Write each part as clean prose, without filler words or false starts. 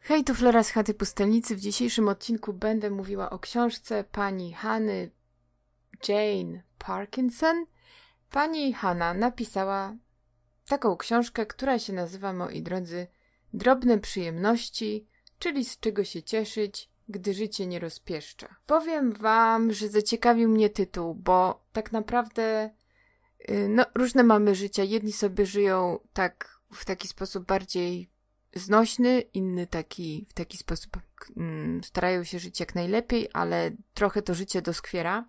Hej, tu Flora z Chaty Pustelnicy. W dzisiejszym odcinku będę mówiła o książce pani Hany Jane Parkinson. Pani Hanna napisała taką książkę, która się nazywa, moi drodzy, Drobne przyjemności, czyli z czego się cieszyć, gdy życie nie rozpieszcza. Powiem wam, że zaciekawił mnie tytuł, bo tak naprawdę różne mamy życia. Jedni sobie żyją w taki sposób bardziej znośny, inny w taki sposób starają się żyć jak najlepiej, ale trochę to życie doskwiera.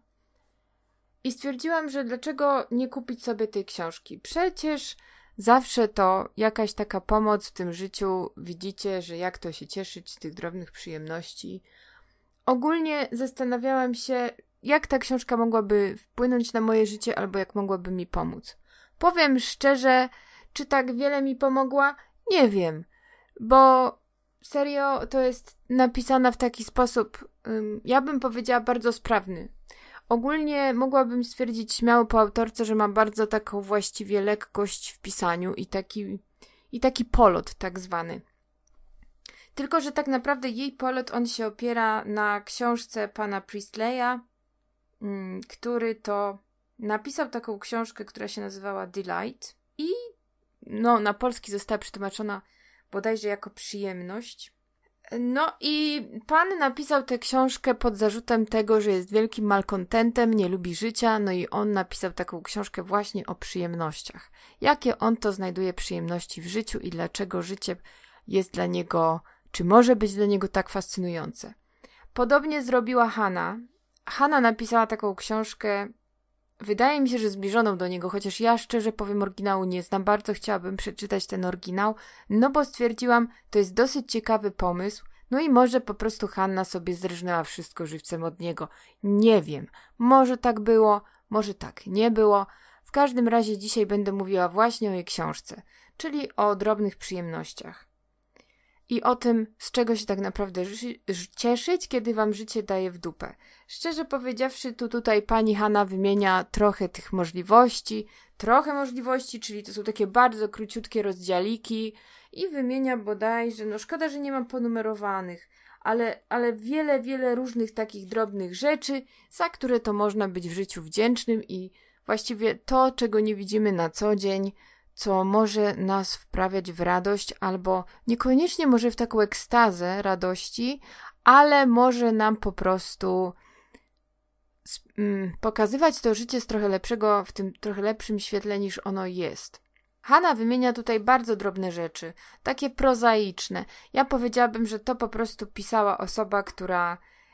I stwierdziłam, że dlaczego nie kupić sobie tej książki? Przecież zawsze to jakaś taka pomoc w tym życiu. Widzicie, że jak to się cieszyć z tych drobnych przyjemności. Ogólnie zastanawiałam się, jak ta książka mogłaby wpłynąć na moje życie, albo jak mogłaby mi pomóc. Powiem szczerze, czy tak wiele mi pomogła? Nie wiem. Bo serio to jest napisana w taki sposób, ja bym powiedziała bardzo sprawny. Ogólnie mogłabym stwierdzić śmiało po autorce, że ma bardzo taką właściwie lekkość w pisaniu i taki polot tak zwany. Tylko że tak naprawdę jej polot, on się opiera na książce pana Priestleya, który to napisał taką książkę, która się nazywała Delight i na polski została przetłumaczona bodajże jako przyjemność. No i pan napisał tę książkę pod zarzutem tego, że jest wielkim malkontentem, nie lubi życia, no i on napisał taką książkę właśnie o przyjemnościach. Jakie on to znajduje przyjemności w życiu i dlaczego życie jest dla niego, czy może być dla niego tak fascynujące. Podobnie zrobiła Hanna. Hanna napisała taką książkę, wydaje mi się, że zbliżoną do niego, chociaż ja szczerze powiem oryginału nie znam, bardzo chciałabym przeczytać ten oryginał, no bo stwierdziłam, to jest dosyć ciekawy pomysł, no i może po prostu Hanna sobie zrżnęła wszystko żywcem od niego. Nie wiem, może tak było, może tak nie było. W każdym razie dzisiaj będę mówiła właśnie o jej książce, czyli o drobnych przyjemnościach. I o tym, z czego się tak naprawdę cieszyć, kiedy wam życie daje w dupę. Szczerze powiedziawszy, tutaj pani Hanna wymienia trochę tych możliwości, czyli to są takie bardzo króciutkie rozdziałiki i wymienia bodajże, szkoda, że nie mam ponumerowanych, ale wiele różnych takich drobnych rzeczy, za które to można być w życiu wdzięcznym i właściwie to, czego nie widzimy na co dzień, co może nas wprawiać w radość, albo niekoniecznie może w taką ekstazę radości, ale może nam po prostu pokazywać to życie z w tym trochę lepszym świetle niż ono jest. Hanna wymienia tutaj bardzo drobne rzeczy, takie prozaiczne. Ja powiedziałabym, że to po prostu pisała osoba, która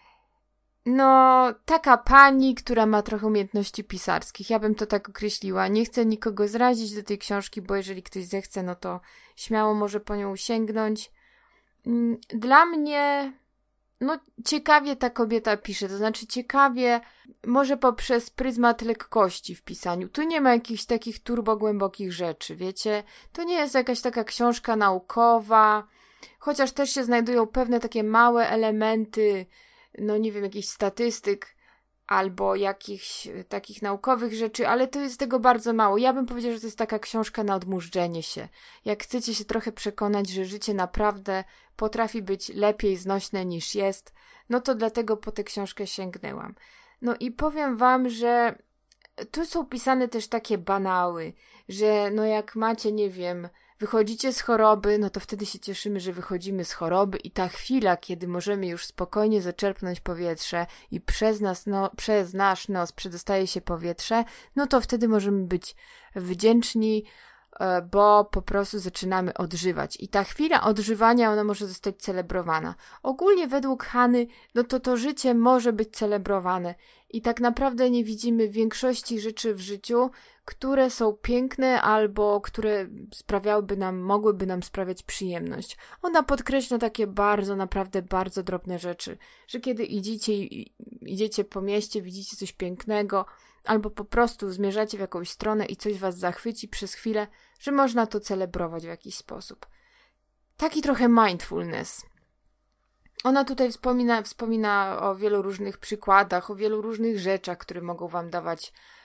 taka pani, która ma trochę umiejętności pisarskich. Ja bym to tak określiła. Nie chcę nikogo zrazić do tej książki, bo jeżeli ktoś zechce, no to śmiało może po nią sięgnąć. Dla mnie, ciekawie ta kobieta pisze, to znaczy ciekawie, może poprzez pryzmat lekkości w pisaniu. Tu nie ma jakichś takich turbogłębokich rzeczy, wiecie? To nie jest jakaś taka książka naukowa, chociaż też się znajdują pewne takie małe elementy, nie wiem, jakichś statystyk albo jakichś takich naukowych rzeczy, ale to jest tego bardzo mało. Ja bym powiedziała, że to jest taka książka na odmurzczenie się. Jak chcecie się trochę przekonać, że życie naprawdę potrafi być lepiej znośne niż jest, no to dlatego po tę książkę sięgnęłam. No i powiem wam, że tu są pisane też takie banały, że jak macie, nie wiem, wychodzicie z choroby, no to wtedy się cieszymy, że wychodzimy z choroby i ta chwila, kiedy możemy już spokojnie zaczerpnąć powietrze i przez nasz nos przedostaje się powietrze, no to wtedy możemy być wdzięczni, bo po prostu zaczynamy odżywać. I ta chwila odżywania, ona może zostać celebrowana. Ogólnie według Hanny, to życie może być celebrowane. I tak naprawdę nie widzimy większości rzeczy w życiu, które są piękne albo które mogłyby nam sprawiać przyjemność. Ona podkreśla takie naprawdę bardzo drobne rzeczy, że kiedy idziecie po mieście, widzicie coś pięknego, albo po prostu zmierzacie w jakąś stronę i coś was zachwyci przez chwilę, że można to celebrować w jakiś sposób. Taki trochę mindfulness. Ona tutaj wspomina o wielu różnych przykładach, o wielu różnych rzeczach, które mogą wam dawać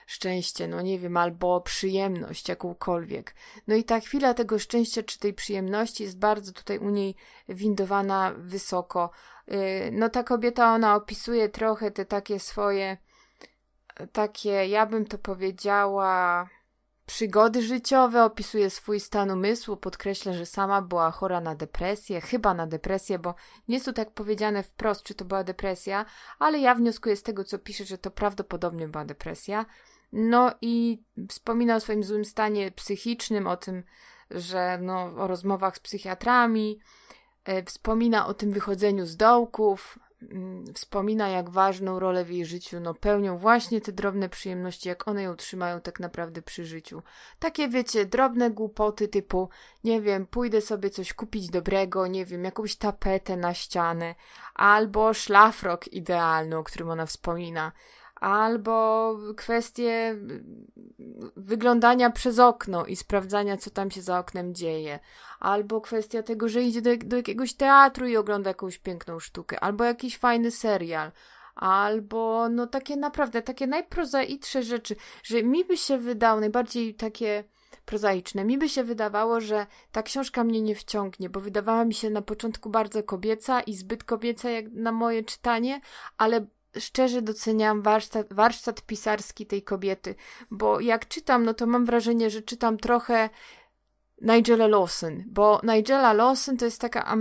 szczęście, no nie wiem, albo przyjemność jakąkolwiek. No i ta chwila tego szczęścia czy tej przyjemności jest bardzo tutaj u niej windowana wysoko. No ta kobieta, ona opisuje trochę te takie swoje, takie, ja bym to powiedziała, przygody życiowe, opisuje swój stan umysłu, podkreśla, że sama była chora na depresję, chyba na depresję, bo nie jest tu tak powiedziane wprost, czy to była depresja, ale ja wnioskuję z tego, co pisze, że to prawdopodobnie była depresja. No i wspomina o swoim złym stanie psychicznym, o tym, że no, o rozmowach z psychiatrami, wspomina o tym wychodzeniu z dołków, wspomina, jak ważną rolę w jej życiu pełnią właśnie te drobne przyjemności, jak one ją trzymają tak naprawdę przy życiu. Takie, wiecie, drobne głupoty typu, nie wiem, pójdę sobie coś kupić dobrego, nie wiem, jakąś tapetę na ścianę, albo szlafrok idealny, o którym ona wspomina, albo kwestie wyglądania przez okno i sprawdzania, co tam się za oknem dzieje, albo kwestia tego, że idzie do jakiegoś teatru i ogląda jakąś piękną sztukę, albo jakiś fajny serial, albo no takie naprawdę, takie najprozaiczne rzeczy, że mi by się wydało, najbardziej takie prozaiczne, mi by się wydawało, że ta książka mnie nie wciągnie, bo wydawała mi się na początku bardzo kobieca i zbyt kobieca jak na moje czytanie, ale szczerze doceniam warsztat pisarski tej kobiety, bo jak czytam, no to mam wrażenie, że czytam trochę Nigella Lawson, bo Nigella Lawson to jest taka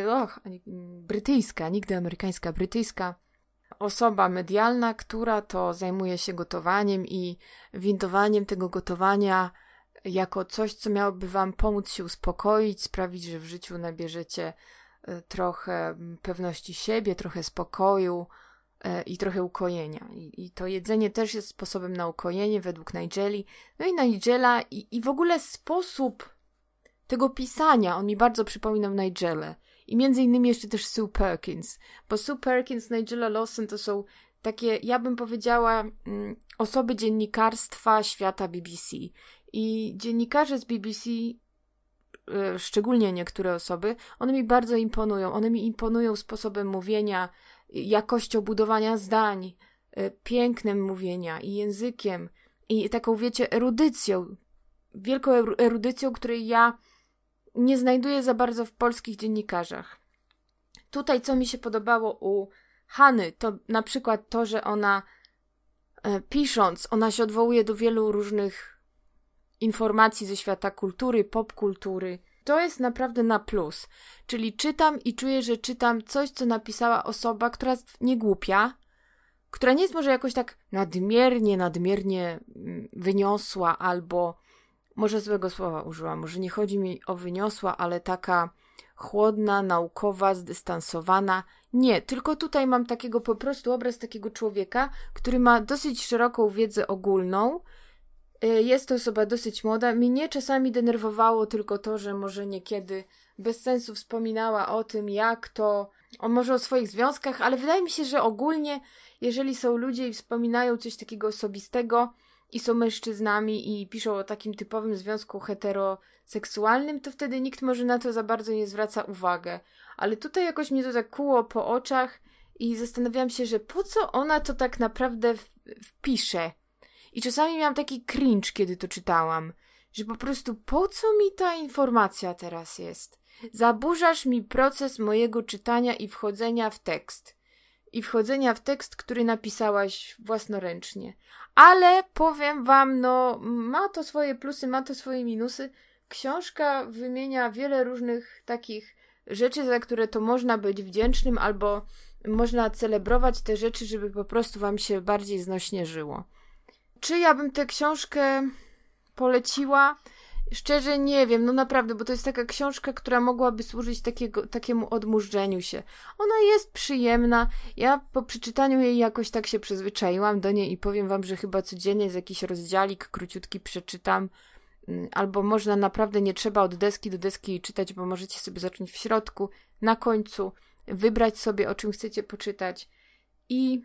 brytyjska, nigdy amerykańska, brytyjska osoba medialna, która to zajmuje się gotowaniem i windowaniem tego gotowania jako coś, co miałoby wam pomóc się uspokoić, sprawić, że w życiu nabierzecie trochę pewności siebie, trochę spokoju, i trochę ukojenia. I to jedzenie też jest sposobem na ukojenie według Nigelli. No i Nigella i w ogóle sposób tego pisania, on mi bardzo przypominał Nigellę. I między innymi jeszcze też Sue Perkins. Bo Sue Perkins, Nigella Lawson to są takie, ja bym powiedziała, osoby dziennikarstwa świata BBC. I dziennikarze z BBC, szczególnie niektóre osoby, one mi bardzo imponują. One mi imponują sposobem mówienia, jakością budowania zdań, pięknem mówienia i językiem i taką, wiecie, erudycją, wielką erudycją, której ja nie znajduję za bardzo w polskich dziennikarzach. Tutaj, co mi się podobało u Hany, to na przykład to, że ona pisząc, ona się odwołuje do wielu różnych informacji ze świata kultury, popkultury. To jest naprawdę na plus. Czyli czytam i czuję, że czytam coś, co napisała osoba, która jest niegłupia, która nie jest może jakoś tak nadmiernie wyniosła, albo może złego słowa użyłam, może nie chodzi mi o wyniosła, ale taka chłodna, naukowa, zdystansowana. Nie, tylko tutaj mam takiego po prostu obraz takiego człowieka, który ma dosyć szeroką wiedzę ogólną. Jest to osoba dosyć młoda. Mnie czasami denerwowało tylko to, że może niekiedy bez sensu wspominała o tym, jak to, może o swoich związkach, ale wydaje mi się, że ogólnie, jeżeli są ludzie i wspominają coś takiego osobistego i są mężczyznami i piszą o takim typowym związku heteroseksualnym, to wtedy nikt może na to za bardzo nie zwraca uwagę. Ale tutaj jakoś mnie to tak kuło po oczach i zastanawiałam się, że po co ona to tak naprawdę wpisze. I czasami miałam taki cringe, kiedy to czytałam, że po prostu po co mi ta informacja teraz jest? Zaburzasz mi proces mojego czytania i wchodzenia w tekst. I wchodzenia w tekst, który napisałaś własnoręcznie. Ale powiem wam, no, ma to swoje plusy, ma to swoje minusy. Książka wymienia wiele różnych takich rzeczy, za które to można być wdzięcznym, albo można celebrować te rzeczy, żeby po prostu wam się bardziej znośnie żyło. Czy ja bym tę książkę poleciła? Szczerze nie wiem, no naprawdę, bo to jest taka książka, która mogłaby służyć takiemu odmurzeniu się. Ona jest przyjemna. Ja po przeczytaniu jej jakoś tak się przyzwyczaiłam do niej i powiem wam, że chyba codziennie z jakiś rozdziałik króciutki przeczytam. Albo można naprawdę, nie trzeba od deski do deski czytać, bo możecie sobie zacząć w środku, na końcu, wybrać sobie, o czym chcecie poczytać. I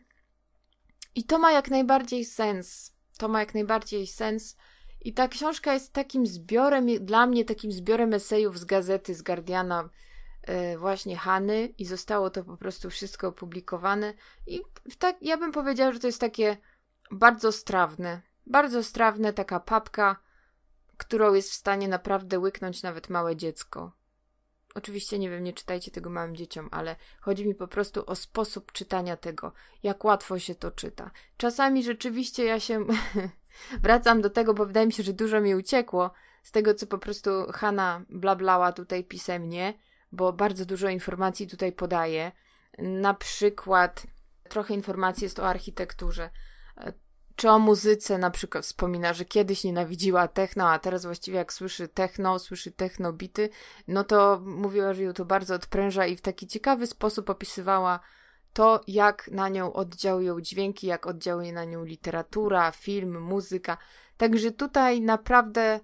to ma jak najbardziej sens. To ma jak najbardziej sens. I ta książka jest takim zbiorem, dla mnie takim zbiorem esejów z gazety, z Guardiana, właśnie Hany, i zostało to po prostu wszystko opublikowane. I tak, ja bym powiedziała, że to jest takie bardzo strawne. Bardzo strawne, taka papka, którą jest w stanie naprawdę łyknąć nawet małe dziecko. Oczywiście, nie wiem, nie czytajcie tego małym dzieciom, ale chodzi mi po prostu o sposób czytania tego, jak łatwo się to czyta. Czasami rzeczywiście ja się wracam do tego, bo wydaje mi się, że dużo mi uciekło z tego, co po prostu Hanna blablała tutaj pisemnie, bo bardzo dużo informacji tutaj podaje. Na przykład trochę informacji jest o architekturze, czy o muzyce na przykład wspomina, że kiedyś nienawidziła techno, a teraz właściwie jak słyszy techno bity, no to mówiła, że ją to bardzo odpręża i w taki ciekawy sposób opisywała to, jak na nią oddziałują dźwięki, jak oddziałuje na nią literatura, film, muzyka. Także tutaj naprawdę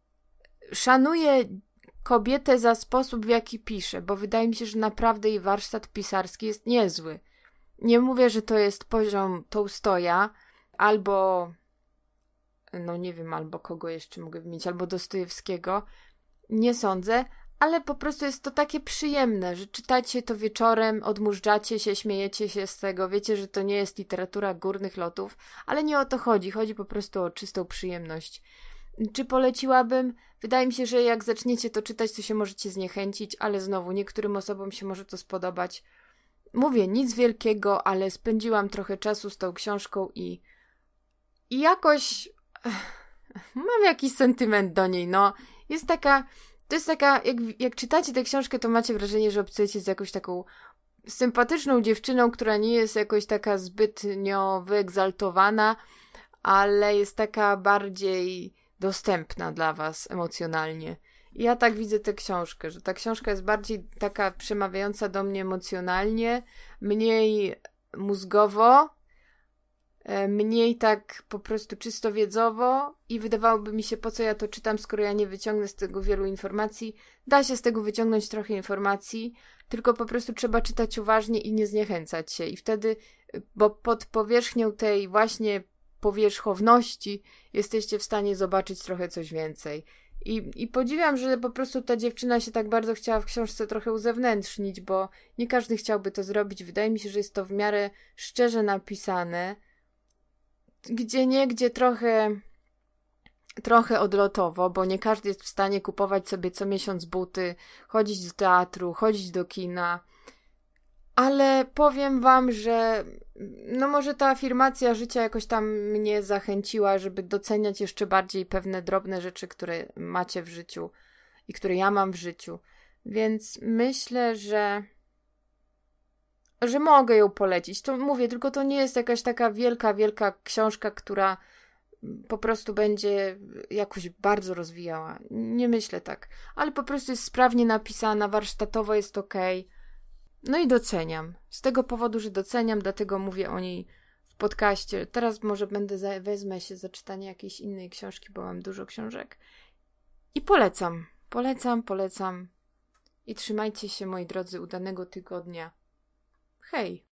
szanuję kobietę za sposób, w jaki pisze, bo wydaje mi się, że naprawdę jej warsztat pisarski jest niezły. Nie mówię, że to jest poziom Tołstoja, albo, no nie wiem, albo kogo jeszcze mogę wymienić, albo Dostojewskiego. Nie sądzę, ale po prostu jest to takie przyjemne, że czytacie to wieczorem, odmurzacie się, śmiejecie się z tego, wiecie, że to nie jest literatura górnych lotów, ale nie o to chodzi, chodzi po prostu o czystą przyjemność. Czy poleciłabym? Wydaje mi się, że jak zaczniecie to czytać, to się możecie zniechęcić, ale znowu, niektórym osobom się może to spodobać. Mówię, nic wielkiego, ale spędziłam trochę czasu z tą książką i jakoś mam jakiś sentyment do niej, no. To jest taka, jak czytacie tę książkę, to macie wrażenie, że obcujecie z jakąś taką sympatyczną dziewczyną, która nie jest jakoś taka zbytnio wyegzaltowana, ale jest taka bardziej dostępna dla was emocjonalnie. I ja tak widzę tę książkę, że ta książka jest bardziej taka przemawiająca do mnie emocjonalnie, mniej mózgowo, mniej tak po prostu czysto wiedzowo i wydawałoby mi się, po co ja to czytam, skoro ja nie wyciągnę z tego wielu informacji. Da się z tego wyciągnąć trochę informacji, tylko po prostu trzeba czytać uważnie i nie zniechęcać się. I wtedy, bo pod powierzchnią tej właśnie powierzchowności jesteście w stanie zobaczyć trochę coś więcej. I podziwiam, że po prostu ta dziewczyna się tak bardzo chciała w książce trochę uzewnętrznić, bo nie każdy chciałby to zrobić. Wydaje mi się, że jest to w miarę szczerze napisane, gdzie trochę odlotowo, bo nie każdy jest w stanie kupować sobie co miesiąc buty, chodzić do teatru, chodzić do kina. Ale powiem wam, że no może ta afirmacja życia jakoś tam mnie zachęciła, żeby doceniać jeszcze bardziej pewne drobne rzeczy, które macie w życiu i które ja mam w życiu. Więc myślę, że mogę ją polecić. To mówię, tylko to nie jest jakaś taka wielka książka, która po prostu będzie jakoś bardzo rozwijała. Nie myślę tak. Ale po prostu jest sprawnie napisana, warsztatowo jest okej. No i doceniam. Z tego powodu, że doceniam, dlatego mówię o niej w podcaście. Teraz może wezmę się za czytanie jakiejś innej książki, bo mam dużo książek. I polecam. Polecam. I trzymajcie się, moi drodzy, udanego tygodnia. Hej!